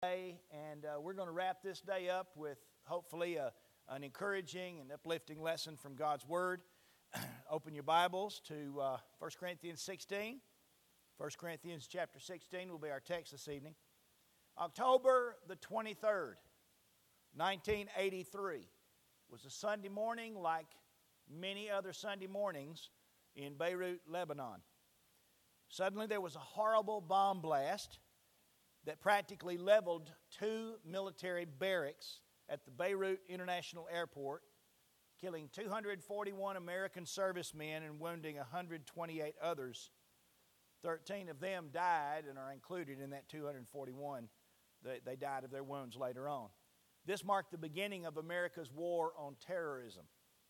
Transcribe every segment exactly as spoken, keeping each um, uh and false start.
And uh, we're going to wrap this day up with hopefully a, an encouraging and uplifting lesson from God's Word. Open your Bibles to uh, First Corinthians sixteen. First Corinthians chapter sixteen will be our text this evening. October the twenty-third, nineteen eighty-three was a Sunday morning like many other Sunday mornings in Beirut, Lebanon. Suddenly there was a horrible bomb blast that practically leveled two military barracks at the Beirut International Airport, killing two hundred forty-one American servicemen and wounding one hundred twenty-eight others. thirteen of them died and are included in that two hundred forty-one. They, they died of their wounds later on. This marked the beginning of America's war on terrorism.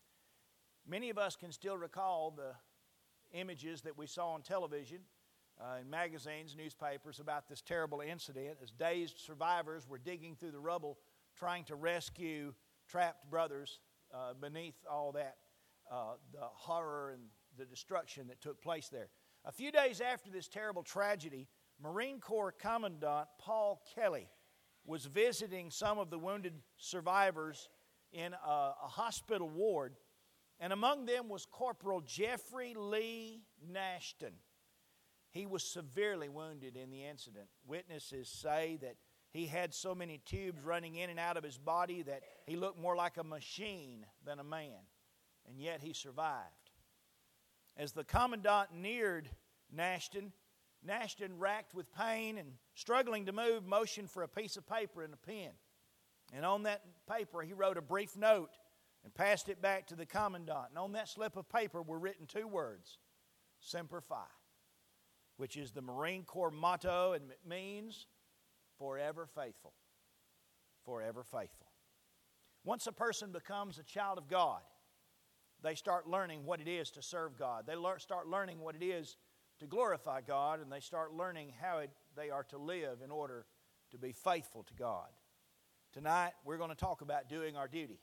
Many of us can still recall the images that we saw on television, Uh, in magazines, newspapers about this terrible incident as dazed survivors were digging through the rubble trying to rescue trapped brothers uh, beneath all that, uh, the horror and the destruction that took place there. A few days after this terrible tragedy, Marine Corps Commandant Paul Kelly was visiting some of the wounded survivors in a, a hospital ward, and among them was Corporal Jeffrey Lee Nashton. He was severely wounded in the incident. Witnesses say that he had so many tubes running in and out of his body that he looked more like a machine than a man, and yet he survived. As the commandant neared Nashton, Nashton, racked with pain and struggling to move, motioned for a piece of paper and a pen. And on that paper he wrote a brief note and passed it back to the commandant. And on that slip of paper were written two words, Semper Fi, which is the Marine Corps motto, and it means forever faithful. Forever faithful. Once a person becomes a child of God, they start learning what it is to serve God. They learn, start learning what it is to glorify God, and they start learning how it, they are to live in order to be faithful to God. Tonight, we're going to talk about doing our duty.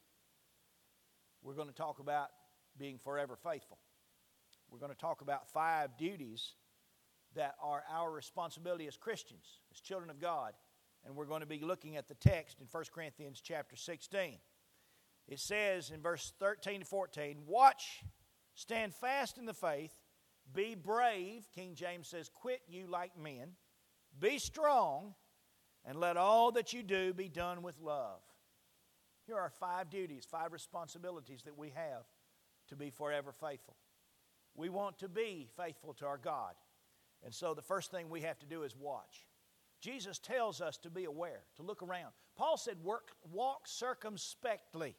We're going to talk about being forever faithful. We're going to talk about five duties that are our responsibility as Christians, as children of God. And we're going to be looking at the text in First Corinthians chapter sixteen. It says in verse thirteen to fourteen, watch, stand fast in the faith, be brave. King James says, quit you like men, be strong, and let all that you do be done with love. Here are five duties, five responsibilities that we have to be forever faithful. We want to be faithful to our God. And so the first thing we have to do is watch. Jesus tells us to be aware, to look around. Paul said, work, walk circumspectly.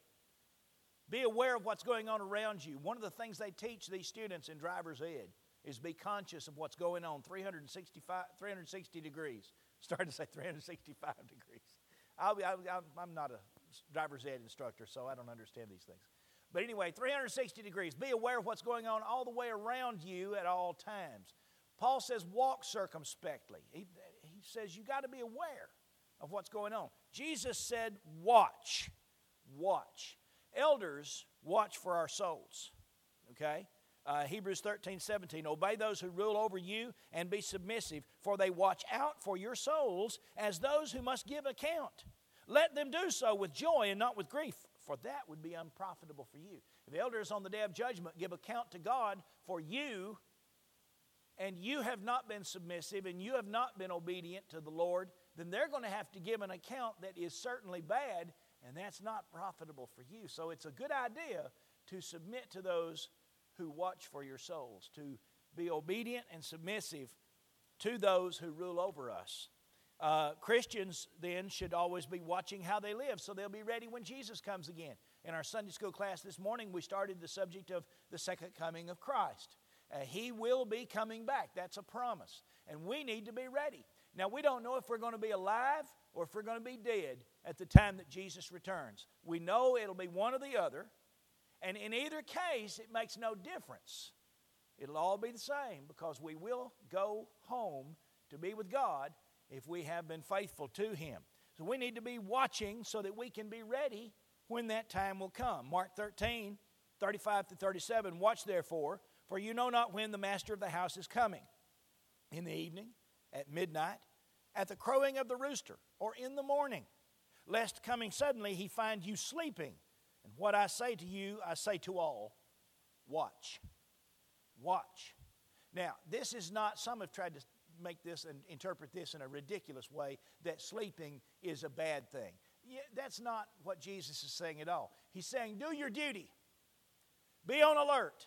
Be aware of what's going on around you. One of the things they teach these students in driver's ed is be conscious of what's going on three hundred sixty-five, three hundred sixty degrees. Starting to say three hundred sixty-five degrees. I'll be, I'll, I'm not a driver's ed instructor, so I don't understand these things. But anyway, three hundred sixty degrees. Be aware of what's going on all the way around you at all times. Paul says walk circumspectly. He, he says you got to be aware of what's going on. Jesus said watch. Watch. Elders watch for our souls. Okay? Uh, Hebrews thirteen seventeen. Obey those who rule over you and be submissive, for they watch out for your souls as those who must give account. Let them do so with joy and not with grief, for that would be unprofitable for you. If the elders on the day of judgment give account to God for you, and you have not been submissive and you have not been obedient to the Lord, then they're going to have to give an account that is certainly bad, and that's not profitable for you. So it's a good idea to submit to those who watch for your souls, to be obedient and submissive to those who rule over us. Uh, Christians then should always be watching how they live so they'll be ready when Jesus comes again. In our Sunday school class this morning, we started the subject of the second coming of Christ. Uh, he will be coming back. That's a promise. And we need to be ready. Now, we don't know if we're going to be alive or if we're going to be dead at the time that Jesus returns. We know it'll be one or the other. And in either case, it makes no difference. It'll all be the same because we will go home to be with God if we have been faithful to Him. So we need to be watching so that we can be ready when that time will come. Mark thirteen, thirty-five to thirty-seven, watch therefore, for you know not when the master of the house is coming, in the evening, at midnight, at the crowing of the rooster, or in the morning, lest coming suddenly he find you sleeping. And what I say to you, I say to all, watch. Watch. Now, this is not, some have tried to make this and interpret this in a ridiculous way, that sleeping is a bad thing. Yeah, that's not what Jesus is saying at all. He's saying, do your duty. Be on alert.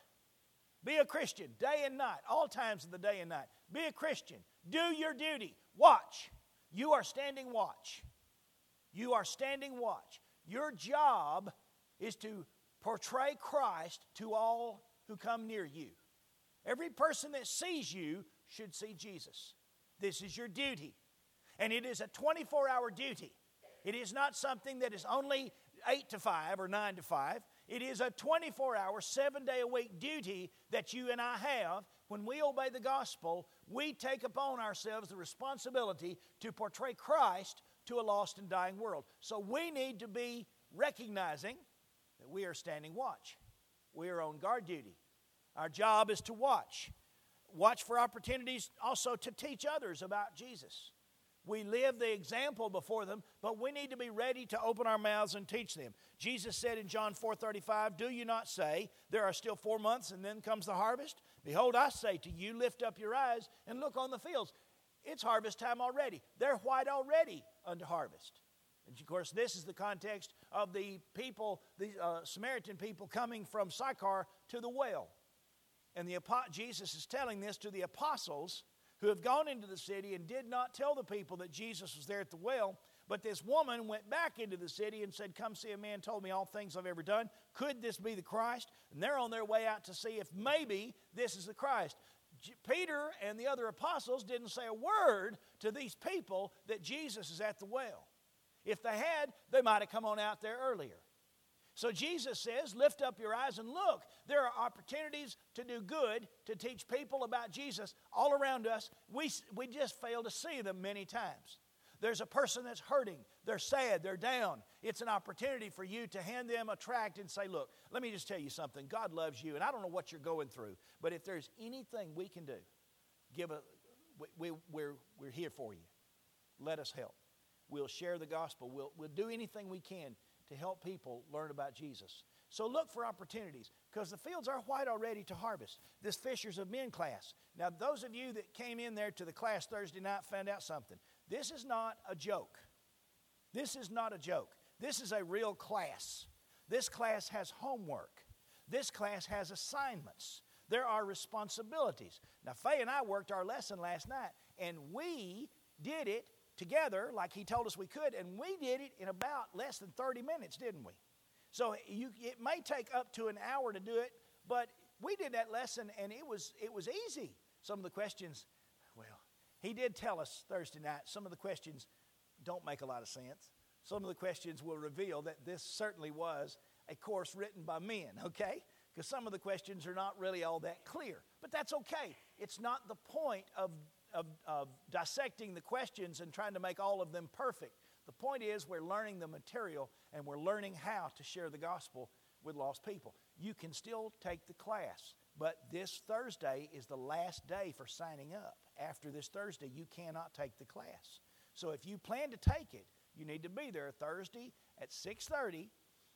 Be a Christian day and night, all times of the day and night. Be a Christian. Do your duty. Watch. You are standing watch. You are standing watch. Your job is to portray Christ to all who come near you. Every person that sees you should see Jesus. This is your duty. And it is a twenty-four hour duty. It is not something that is only eight to five or nine to five. It is a twenty-four hour, seven day a week duty that you and I have. When we obey the gospel, we take upon ourselves the responsibility to portray Christ to a lost and dying world. So we need to be recognizing that we are standing watch. We are on guard duty. Our job is to watch. Watch for opportunities also to teach others about Jesus. We live the example before them, but we need to be ready to open our mouths and teach them. Jesus said in John four thirty-five, do you not say, there are still four months and then comes the harvest? Behold, I say to you, lift up your eyes and look on the fields. It's harvest time already. They're white already unto harvest. And of course, this is the context of the people, the uh, Samaritan people coming from Sychar to the well. And the Jesus is telling this to the apostles who have gone into the city and did not tell the people that Jesus was there at the well. But this woman went back into the city and said, come see, a man told me all things I've ever done. Could this be the Christ? And they're on their way out to see if maybe this is the Christ. Peter and the other apostles didn't say a word to these people that Jesus is at the well. If they had, they might have come on out there earlier. So Jesus says, lift up your eyes and look. There are opportunities to do good, to teach people about Jesus all around us. We, we just fail to see them many times. There's a person that's hurting. They're sad. They're down. It's an opportunity for you to hand them a tract and say, look, let me just tell you something. God loves you, and I don't know what you're going through, but if there's anything we can do, give a, we, we, we're, we're here for you. Let us help. We'll share the gospel. We'll, we'll do anything we can to help people learn about Jesus. So look for opportunities, because the fields are white already to harvest. This Fishers of Men class. Now, those of you that came in there to the class Thursday night found out something. This is not a joke. This is not a joke. This is a real class. This class has homework. This class has assignments. There are responsibilities. Now, Faye and I worked our lesson last night, and we did it together like he told us we could, and we did it in about less than thirty minutes, didn't we? So you, it may take up to an hour to do it, but we did that lesson, and it was it was easy. Some of the questions, well, he did tell us Thursday night, some of the questions don't make a lot of sense. Some of the questions will reveal that this certainly was a course written by men, okay? Because some of the questions are not really all that clear. But that's okay. It's not the point of Of, of dissecting the questions and trying to make all of them perfect. The point is we're learning the material and we're learning how to share the gospel with lost people. You can still take the class, but this Thursday is the last day for signing up. After this Thursday, you cannot take the class. So if you plan to take it, you need to be there Thursday at six thirty,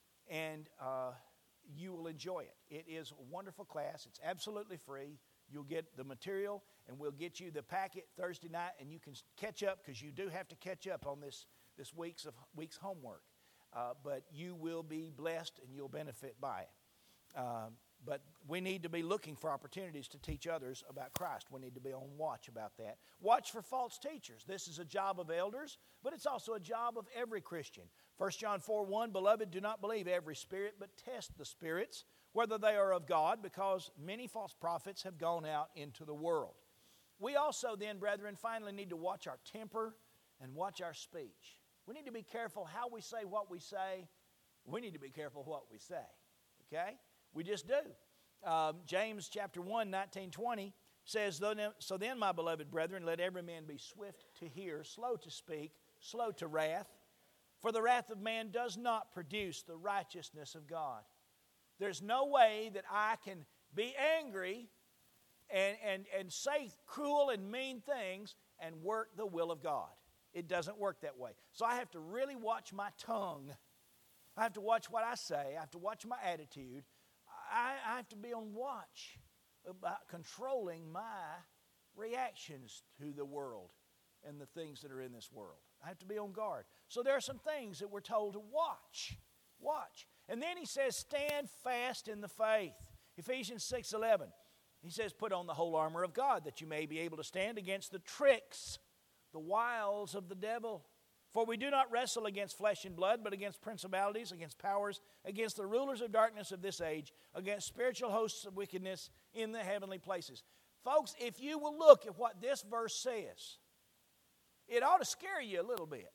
and uh, you will enjoy it. It is a wonderful class. It's absolutely free. You'll get the material, and we'll get you the packet Thursday night, and you can catch up, because you do have to catch up on this, this week's, of, week's homework. Uh, but you will be blessed, and you'll benefit by it. Um, but we need to be looking for opportunities to teach others about Christ. We need to be on watch about that. Watch for false teachers. This is a job of elders, but it's also a job of every Christian. First John four one, Beloved, do not believe every spirit, but test the spirits, whether they are of God, because many false prophets have gone out into the world. We also then, brethren, finally need to watch our temper and watch our speech. We need to be careful how we say what we say. We need to be careful what we say, okay? We just do. Um, James chapter one, nineteen, twenty says, So then, my beloved brethren, let every man be swift to hear, slow to speak, slow to wrath, for the wrath of man does not produce the righteousness of God. There's no way that I can be angry and, and, and say cruel and mean things and work the will of God. It doesn't work that way. So I have to really watch my tongue. I have to watch what I say. I have to watch my attitude. I, I have to be on watch about controlling my reactions to the world and the things that are in this world. I have to be on guard. So there are some things that we're told to watch. Watch. And then he says, stand fast in the faith. Ephesians six eleven. He says, put on the whole armor of God that you may be able to stand against the tricks, the wiles of the devil. For we do not wrestle against flesh and blood, but against principalities, against powers, against the rulers of darkness of this age, against spiritual hosts of wickedness in the heavenly places. Folks, if you will look at what this verse says, it ought to scare you a little bit.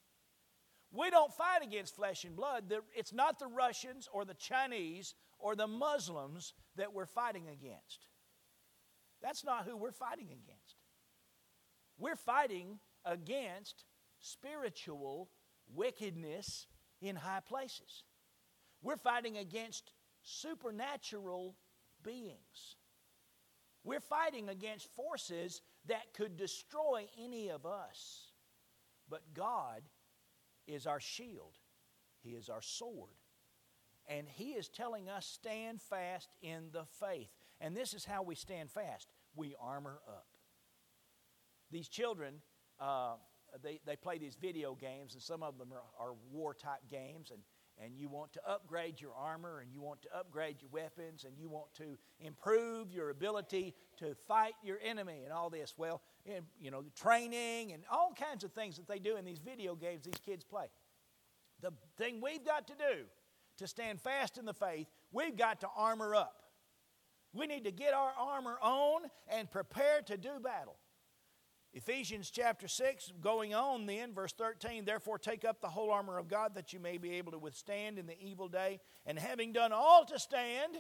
We don't fight against flesh and blood. It's not the Russians or the Chinese or the Muslims that we're fighting against. That's not who we're fighting against. We're fighting against spiritual wickedness in high places. We're fighting against supernatural beings. We're fighting against forces that could destroy any of us. But God is our shield. He is our sword. And He is telling us, stand fast in the faith. And this is how we stand fast. We armor up. These children, uh, they, they play these video games, and some of them are, are war-type games, and, and you want to upgrade your armor, and you want to upgrade your weapons, and you want to improve your ability to fight your enemy and all this. Well, you know, training and all kinds of things that they do in these video games these kids play. The thing we've got to do to stand fast in the faith, we've got to armor up. We need to get our armor on and prepare to do battle. Ephesians chapter six, going on then, verse thirteen, therefore take up the whole armor of God that you may be able to withstand in the evil day, and having done all to stand,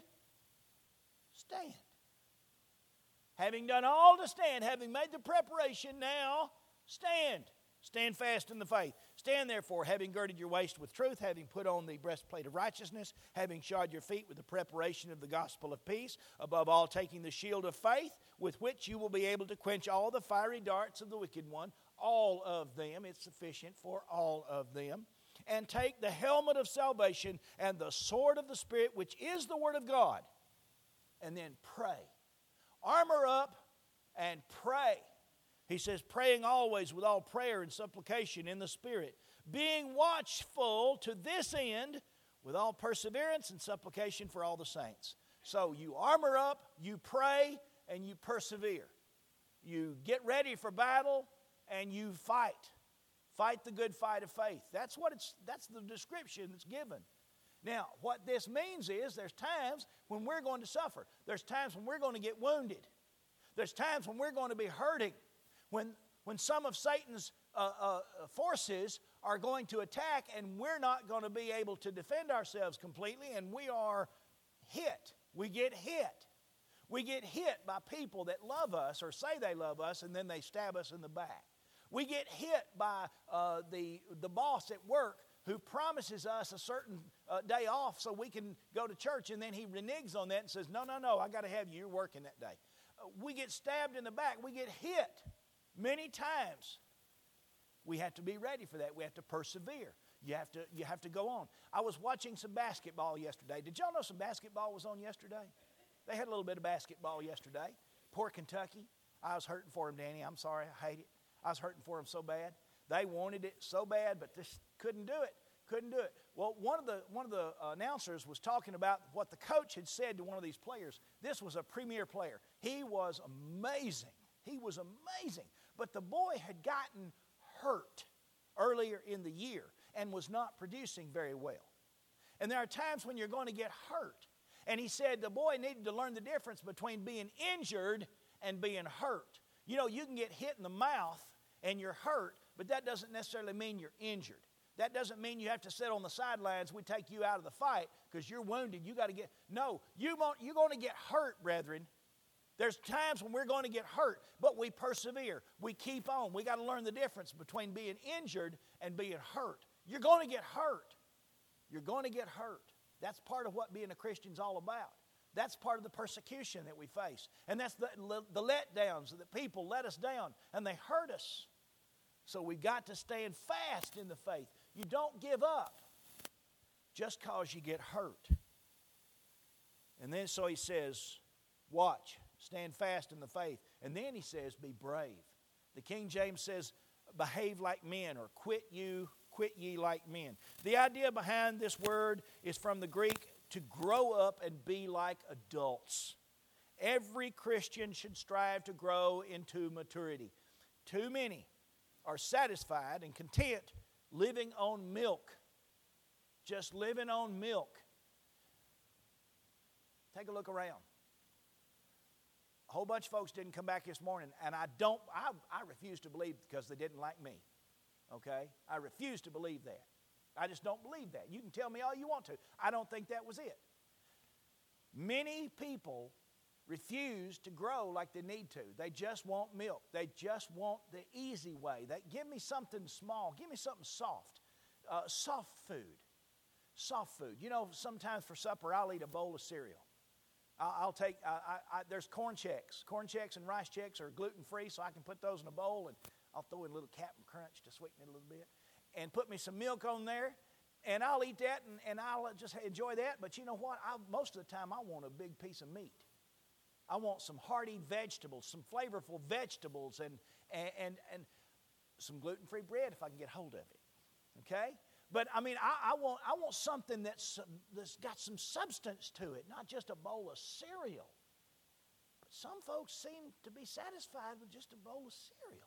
stand. Having done all to stand, having made the preparation, now stand. Stand fast in the faith. Stand therefore, having girded your waist with truth, having put on the breastplate of righteousness, having shod your feet with the preparation of the gospel of peace, above all taking the shield of faith, with which you will be able to quench all the fiery darts of the wicked one, all of them. It's sufficient for all of them. And take the helmet of salvation and the sword of the Spirit, which is the word of God. And then pray. Armor up and pray. He says, praying always with all prayer and supplication in the Spirit, being watchful to this end with all perseverance and supplication for all the saints. So you armor up, you pray, and you persevere. You get ready for battle, and you fight. Fight the good fight of faith. That's what it's. That's the description that's given. Now, what this means is there's times when we're going to suffer. There's times when we're going to get wounded. There's times when we're going to be hurting. When, when some of Satan's uh, uh, forces are going to attack and we're not going to be able to defend ourselves completely, and we are hit. We get hit. We get hit by people that love us or say they love us, and then they stab us in the back. We get hit by uh, the, the boss at work who promises us a certain uh, day off so we can go to church, and then he reneges on that and says, no, no, no, I got to have you. You're working that day. Uh, we get stabbed in the back. We get hit many times. We have to be ready for that. We have to persevere. You have to, you have to go on. I was watching some basketball yesterday. Did y'all know some basketball was on yesterday? They had a little bit of basketball yesterday. Poor Kentucky. I was hurting for them, Danny. I'm sorry. I hate it. I was hurting for them so bad. They wanted it so bad, but just couldn't do it. Couldn't do it. Well, one of the one of the announcers was talking about what the coach had said to one of these players. This was a premier player. He was amazing. He was amazing. But the boy had gotten hurt earlier in the year and was not producing very well. And there are times when you're going to get hurt. And he said the boy needed to learn the difference between being injured and being hurt. You know, you can get hit in the mouth and you're hurt, but that doesn't necessarily mean you're injured. That doesn't mean you have to sit on the sidelines. We take you out of the fight because you're wounded. You got to get, no, you won't, you're going to get hurt, brethren. There's times when we're going to get hurt, but we persevere. We keep on. We got to learn the difference between being injured and being hurt. You're going to get hurt. You're going to get hurt. That's part of what being a Christian's all about. That's part of the persecution that we face. And that's the, the letdowns that people let us down and they hurt us. So we've got to stand fast in the faith. You don't give up just because you get hurt. And then so he says, watch, stand fast in the faith. And then he says, be brave. The King James says, behave like men, or quit you, quit ye like men. The idea behind this word is from the Greek, to grow up and be like adults. Every Christian should strive to grow into maturity. Too many are satisfied and content living on milk. Just living on milk. Take a look around. A whole bunch of folks didn't come back this morning, and I don't, I, I refuse to believe because they didn't like me. Okay? I refuse to believe that. I just don't believe that. You can tell me all you want to. I don't think that was it. Many people refuse to grow like they need to. They just want milk. They just want the easy way. They give me something small. Give me something soft. Uh, soft food. Soft food. You know, sometimes for supper I'll eat a bowl of cereal. I'll, I'll take, I, I, I, there's corn checks. Corn checks and rice checks are gluten-free, so I can put those in a bowl, and I'll throw in a little Captain Crunch to sweeten it a little bit. And put me some milk on there, and I'll eat that, and, and I'll just enjoy that. But you know what? I, most of the time, I want a big piece of meat. I want some hearty vegetables, some flavorful vegetables, and, and, and, and some gluten-free bread if I can get hold of it. Okay? But, I mean, I, I, want, I want something that's, that's got some substance to it, not just a bowl of cereal. But some folks seem to be satisfied with just a bowl of cereal.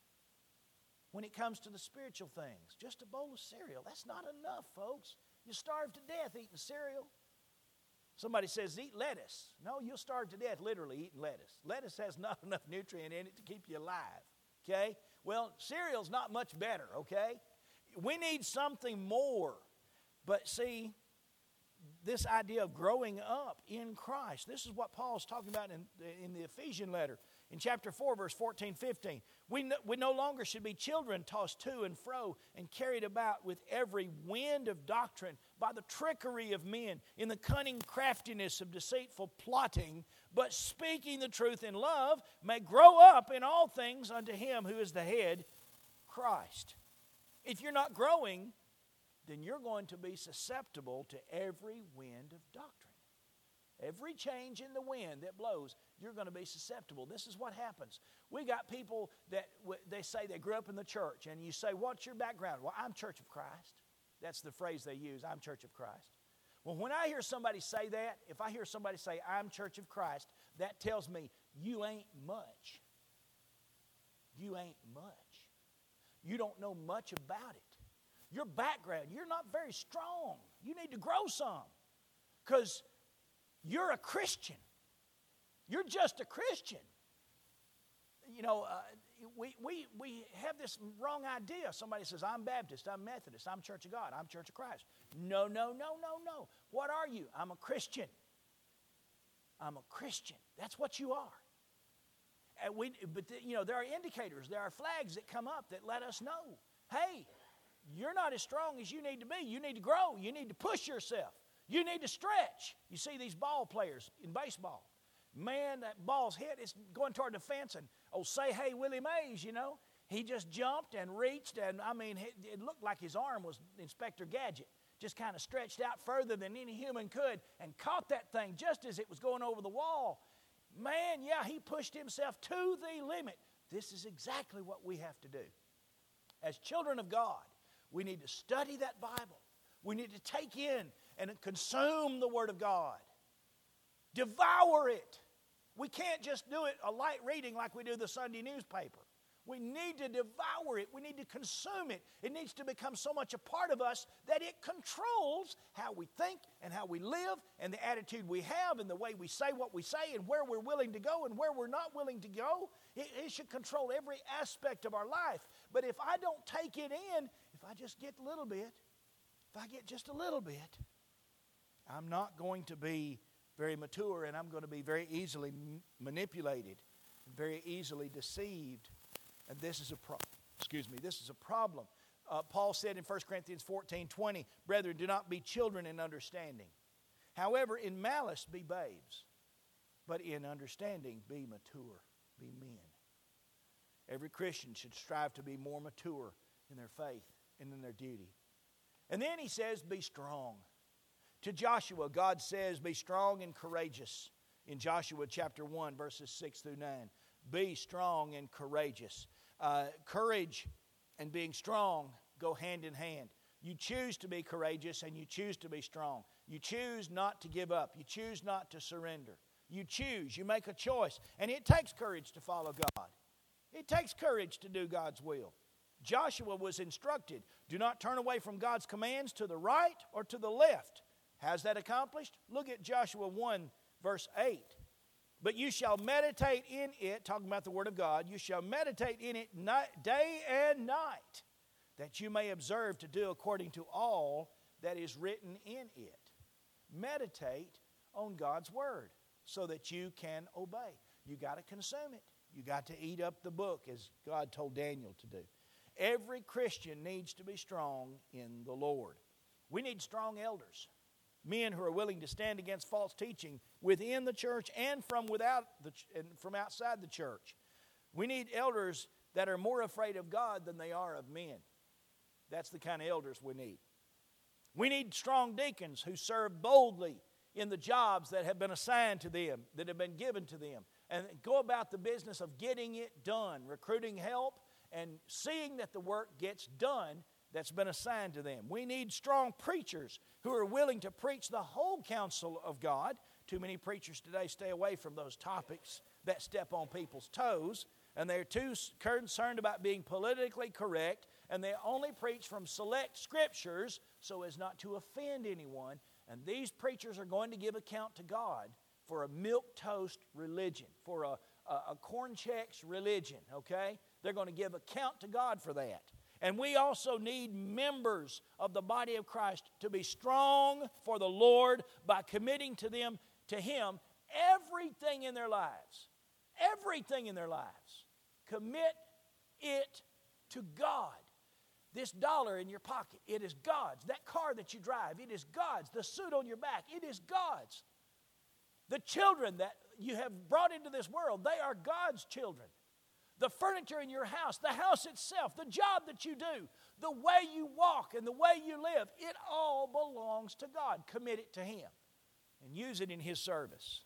When it comes to the spiritual things, just a bowl of cereal, that's not enough, folks. You starve to death eating cereal. Somebody says, eat lettuce. No, you'll starve to death literally eating lettuce. Lettuce has not enough nutrient in it to keep you alive, okay? Well, cereal's not much better, okay? We need something more. But see, this idea of growing up in Christ, this is what Paul's talking about in, in the Ephesian letter. In chapter four, verse fourteen, fifteen, we no, we no longer should be children tossed to and fro and carried about with every wind of doctrine by the trickery of men in the cunning craftiness of deceitful plotting, but speaking the truth in love may grow up in all things unto him who is the head, Christ. If you're not growing, then you're going to be susceptible to every wind of doctrine. Every change in the wind that blows, you're going to be susceptible. This is what happens. We got people that they say they grew up in the church, and you say, what's your background? Well, I'm Church of Christ. That's the phrase they use, I'm Church of Christ. Well, when I hear somebody say that, if I hear somebody say, I'm Church of Christ, that tells me you ain't much. You ain't much. You don't know much about it. Your background, you're not very strong. You need to grow some, because you're a Christian. You're just a Christian. You know, uh, we, we, we have this wrong idea. Somebody says, I'm Baptist, I'm Methodist, I'm Church of God, I'm Church of Christ. No, no, no, no, no. What are you? I'm a Christian. I'm a Christian. That's what you are. And we, but, the, you know, there are indicators, there are flags that come up that let us know, hey, you're not as strong as you need to be. You need to grow. You need to push yourself. You need to stretch. You see these ball players in baseball. Man, that ball's hit, it's going toward the fence, and oh, say, hey, Willie Mays, you know, he just jumped and reached, and I mean, it, it looked like his arm was Inspector Gadget, just kind of stretched out further than any human could and caught that thing just as it was going over the wall. Man, yeah, he pushed himself to the limit. This is exactly what we have to do. As children of God, we need to study that Bible. We need to take in and consume the Word of God. Devour it. We can't just do it a light reading like we do the Sunday newspaper. We need to devour it. We need to consume it. It needs to become so much a part of us that it controls how we think and how we live and the attitude we have and the way we say what we say and where we're willing to go and where we're not willing to go. It, it should control every aspect of our life. But if I don't take it in, if I just get a little bit, if I get just a little bit, I'm not going to be very mature, and I'm going to be very easily m- manipulated, very easily deceived. And this is a problem. Excuse me, this is a problem. Uh, Paul said in First Corinthians fourteen twenty, brethren, do not be children in understanding. However, in malice be babes, but in understanding be mature, be men. Every Christian should strive to be more mature in their faith and in their duty. And then he says, be strong. To Joshua, God says, be strong and courageous. In Joshua chapter one, verses six through nine. Be strong and courageous. Uh, courage and being strong go hand in hand. You choose to be courageous and you choose to be strong. You choose not to give up. You choose not to surrender. You choose. You make a choice. And it takes courage to follow God. It takes courage to do God's will. Joshua was instructed, do not turn away from God's commands to the right or to the left. How's that accomplished? Look at Joshua one, verse eight. But you shall meditate in it, talking about the Word of God, you shall meditate in it night, day and night, that you may observe to do according to all that is written in it. Meditate on God's Word so that you can obey. You got to consume it. You got to eat up the book, as God told Daniel to do. Every Christian needs to be strong in the Lord. We need strong elders, men who are willing to stand against false teaching within the church and from without the and from outside the church. We need elders that are more afraid of God than they are of men. That's the kind of elders we need. We need strong deacons who serve boldly in the jobs that have been assigned to them, that have been given to them, and go about the business of getting it done, recruiting help, and seeing that the work gets done that's been assigned to them. We need strong preachers who are willing to preach the whole counsel of God. Too many preachers today stay away from those topics that step on people's toes, and they're too concerned about being politically correct, and they only preach from select scriptures so as not to offend anyone. And these preachers are going to give account to God for a milquetoast religion, for a, a, a corn checks religion, okay? They're going to give account to God for that. And we also need members of the body of Christ to be strong for the Lord by committing to them, to Him, everything in their lives. Everything in their lives. Commit it to God. This dollar in your pocket, it is God's. That car that you drive, it is God's. The suit on your back, it is God's. The children that you have brought into this world, they are God's children. The furniture in your house, the house itself, the job that you do, the way you walk and the way you live, it all belongs to God. Commit it to Him and use it in His service.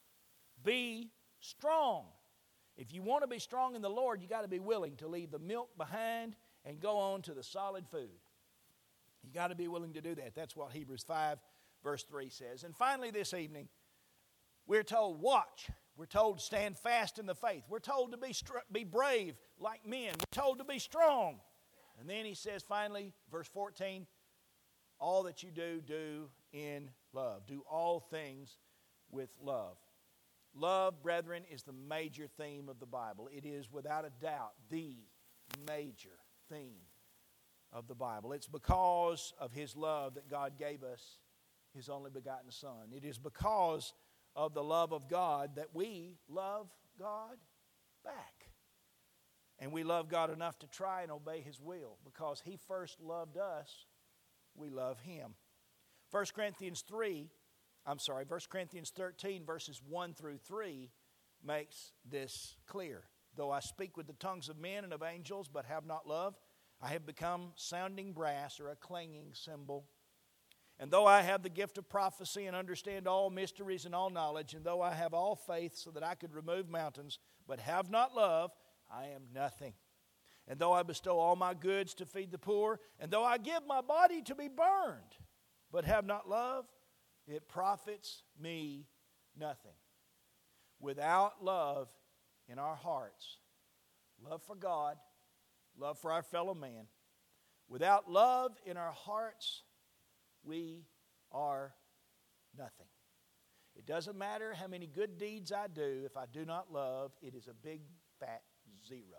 Be strong. If you want to be strong in the Lord, you got to be willing to leave the milk behind and go on to the solid food. You got to be willing to do that. That's what Hebrews five verse three says. And finally this evening, we're told, watch. We're told to stand fast in the faith. We're told to be str- be brave like men. We're told to be strong. And then he says finally, verse fourteen, all that you do, do in love. Do all things with love. Love, brethren, is the major theme of the Bible. It is without a doubt the major theme of the Bible. It's because of His love that God gave us His only begotten Son. It is because of the love of God that we love God back. And we love God enough to try and obey His will. Because He first loved us, we love Him. First Corinthians three, I'm sorry, First Corinthians thirteen, verses one through three makes this clear. Though I speak with the tongues of men and of angels, but have not love, I have become sounding brass or a clanging cymbal. And though I have the gift of prophecy and understand all mysteries and all knowledge, and though I have all faith so that I could remove mountains, but have not love, I am nothing. And though I bestow all my goods to feed the poor, and though I give my body to be burned, but have not love, it profits me nothing. Without love in our hearts, love for God, love for our fellow man, without love in our hearts, we are nothing. It doesn't matter how many good deeds I do. If I do not love, it is a big fat zero.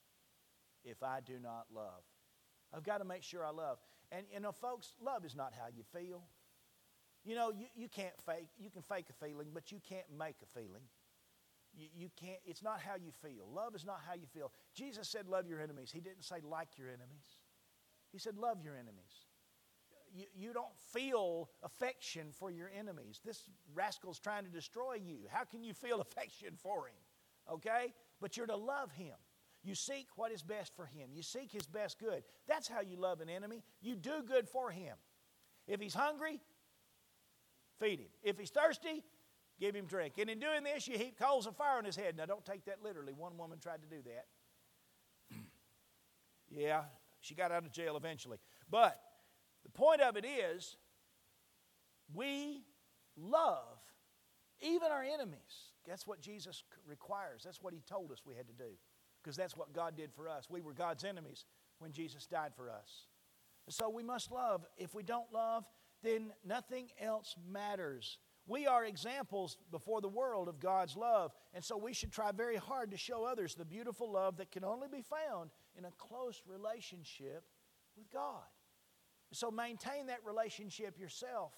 If I do not love. I've got to make sure I love. And, you know, folks, love is not how you feel. You know, you, you can't fake, you can fake a feeling, but you can't make a feeling. You, you can't, it's not how you feel. Love is not how you feel. Jesus said love your enemies. He didn't say like your enemies. He said love your enemies. you, you don't feel affection for your enemies. This rascal's trying to destroy you. How can you feel affection for him? Okay? But you're to love him. You seek what is best for him. You seek his best good. That's how you love an enemy. You do good for him. If he's hungry, feed him. If he's thirsty, give him drink. And in doing this, you heap coals of fire on his head. Now, don't take that literally. One woman tried to do that. Yeah, she got out of jail eventually. But the point of it is, we love even our enemies. That's what Jesus requires. That's what he told us we had to do. Because that's what God did for us. We were God's enemies when Jesus died for us. So we must love. If we don't love, then nothing else matters. We are examples before the world of God's love. And so we should try very hard to show others the beautiful love that can only be found in a close relationship with God. So maintain that relationship yourself.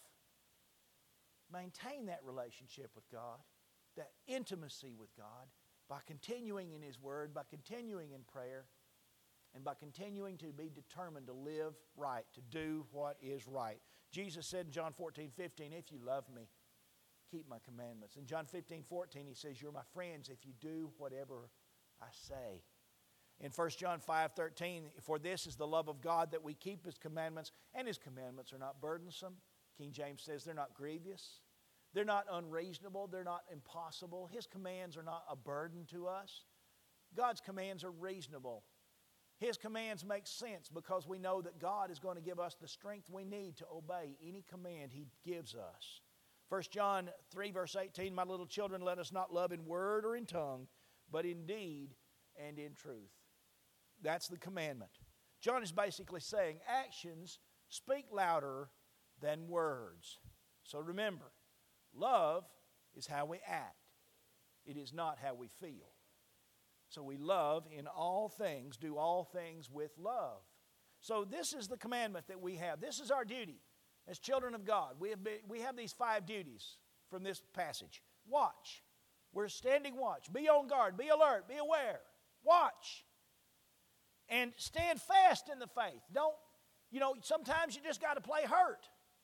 Maintain that relationship with God, that intimacy with God, by continuing in his word, by continuing in prayer, and by continuing to be determined to live right, to do what is right. Jesus said in John fourteen fifteen, if you love me, keep my commandments. In John fifteen fourteen, he says, you're my friends if you do whatever I say. In First John five thirteen, for this is the love of God, that we keep his commandments, and his commandments are not burdensome. King James says they're not grievous. They're not unreasonable. They're not impossible. His commands are not a burden to us. God's commands are reasonable. His commands make sense because we know that God is going to give us the strength we need to obey any command he gives us. First John three verse eighteen, my little children, let us not love in word or in tongue, but in deed and in truth. That's the commandment. John is basically saying actions speak louder than words. So remember, love is how we act. It is not how we feel. So we love in all things, do all things with love. So this is the commandment that we have. This is our duty as children of God. We have, been, we have these five duties from this passage. Watch. We're standing watch. Be on guard. Be alert. Be aware. Watch. And stand fast in the faith. Don't, you know, sometimes you just got to play hurt.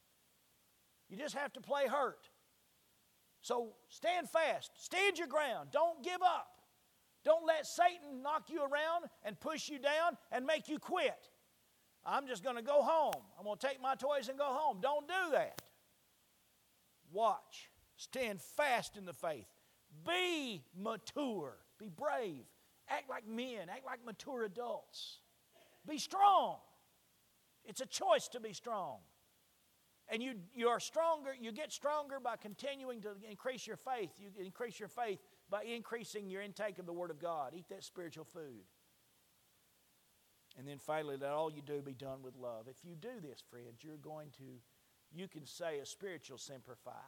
You just have to play hurt. So stand fast. Stand your ground. Don't give up. Don't let Satan knock you around and push you down and make you quit. I'm just going to go home. I'm going to take my toys and go home. Don't do that. Watch. Stand fast in the faith. Be mature. Be brave. Act like men. Act like mature adults. Be strong. It's a choice to be strong. And you, you are stronger, you get stronger by continuing to increase your faith. You increase your faith by increasing your intake of the Word of God. Eat that spiritual food. And then finally, let all you do be done with love. If you do this, friends, you're going to, you can say a spiritual semper fi.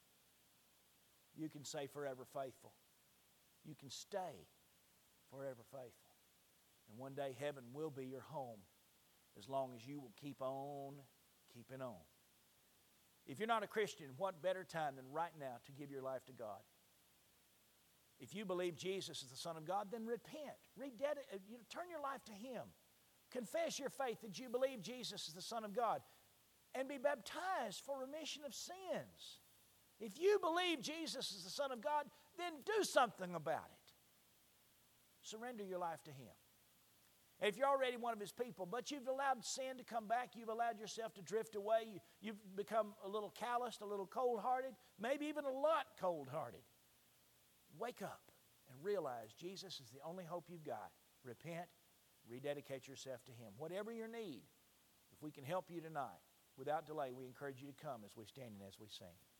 You can say forever faithful. You can stay forever faithful. And one day heaven will be your home as long as you will keep on keeping on. If you're not a Christian, what better time than right now to give your life to God? If you believe Jesus is the Son of God, then repent. Rededicate, you know, turn your life to Him. Confess your faith that you believe Jesus is the Son of God. And be baptized for remission of sins. If you believe Jesus is the Son of God, then do something about it. Surrender your life to Him. If you're already one of His people, but you've allowed sin to come back, you've allowed yourself to drift away, you, you've become a little calloused, a little cold-hearted, maybe even a lot cold-hearted, wake up and realize Jesus is the only hope you've got. Repent, rededicate yourself to Him. Whatever your need, if we can help you tonight, without delay, we encourage you to come as we stand and as we sing.